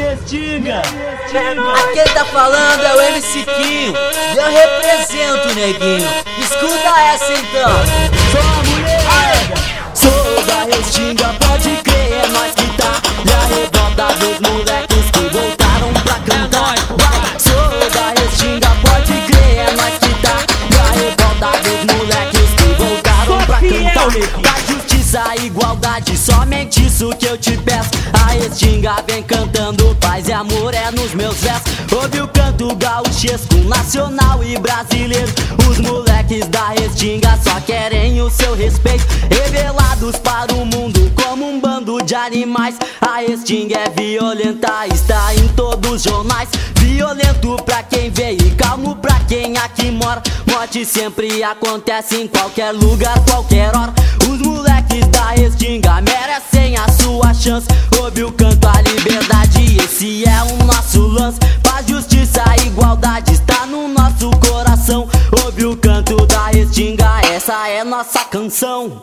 Restinga. Quem tá falando é o MC Quinho, e eu represento, neguinho. Escuta essa então. Sou a mulher. Sou da Restinga, pode crer, é nós que tá. E a revolta dos moleques que voltaram pra cantar. Sou da Restinga, pode crer, é nós que tá. E a revolta dos moleques que voltaram pra cantar. Da justiça, igualdade, somente isso que eu te peço. A Restinga vem cantando paz e amor é nos meus versos. Ouve o canto gauchesco, nacional e brasileiro. Os moleques da Restinga só querem o seu respeito, revelados para o mundo como um bando de animais. A Restinga é violenta, está em todos os jornais. Violento pra quem vê e calmo pra quem aqui mora. Morte sempre acontece em qualquer lugar, qualquer hora. Os moleques da Restinga merecem a sua chance. Ouve o canto à liberdade, esse é o nosso lance. Paz, justiça, igualdade está no nosso coração. Ouve o canto da Restinga, essa é nossa canção.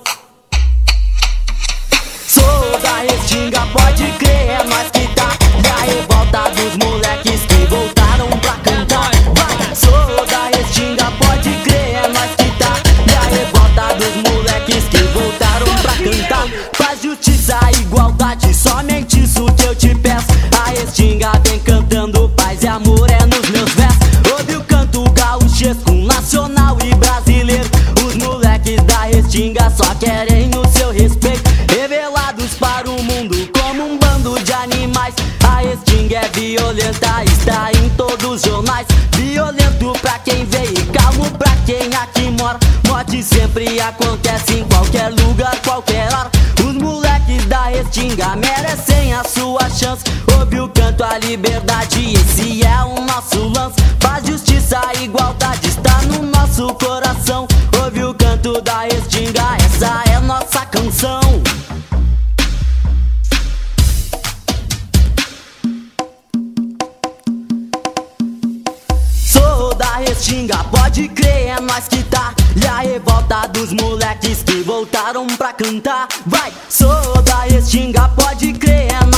Sou da Restinga, pode crer, é nós que tá. E a revolta dos moleques que voltaram pra cantar. Sou da Restinga, pode crer, é nós que tá. E a revolta dos moleques que voltaram pra cantar. Paz, justiça, igualdade, somente isso que eu te peço. A Restinga vem cantando paz e amor é nos meus versos. Ouve o canto gauchesco, nacional e brasileiro. Os moleques da Restinga só querem o seu respeito, revelados para o mundo como um bando de animais. A Restinga é violenta, está em todos os jornais. Violento pra quem vê e calmo pra quem aqui mora. Morte sempre acontece em qualquer lugar, qualquer hora. Os moleques da Restinga merecem a sua chance. Ouve o canto à liberdade, esse é o nosso lance. Paz, justiça, igualdade está no nosso coração. Ouve o canto da Restinga, essa é nossa canção. Sou da Restinga, pode crer, é nós que tá. E a revolta dos moleques que voltaram pra cantar. Vai! Sou da Restinga, pode crer, é nós